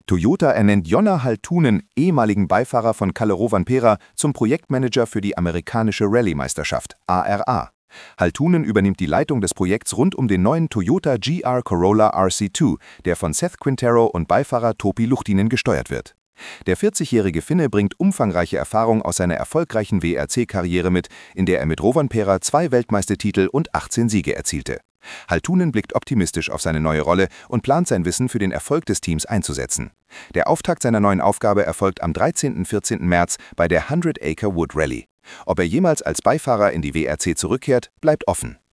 Toyota ernennt Jonna Halttunen, ehemaligen Beifahrer von Kalle Rovanperä, zum Projektmanager für die amerikanische Rallye-Meisterschaft (ARA). Halttunen übernimmt die Leitung des Projekts rund um den neuen Toyota GR Corolla RC2, der von Seth Quintero und Beifahrer Topi Luhtinen gesteuert wird. Der 40-jährige Finne bringt umfangreiche Erfahrung aus seiner erfolgreichen WRC-Karriere mit, in der er mit Rovanperä 2 Weltmeistertitel und 18 Siege erzielte. Halttunen blickt optimistisch auf seine neue Rolle und plant sein Wissen für den Erfolg des Teams einzusetzen. Der Auftakt seiner neuen Aufgabe erfolgt am 13. und 14. März bei der 100 Acre Wood Rally. Ob er jemals als Beifahrer in die WRC zurückkehrt, bleibt offen.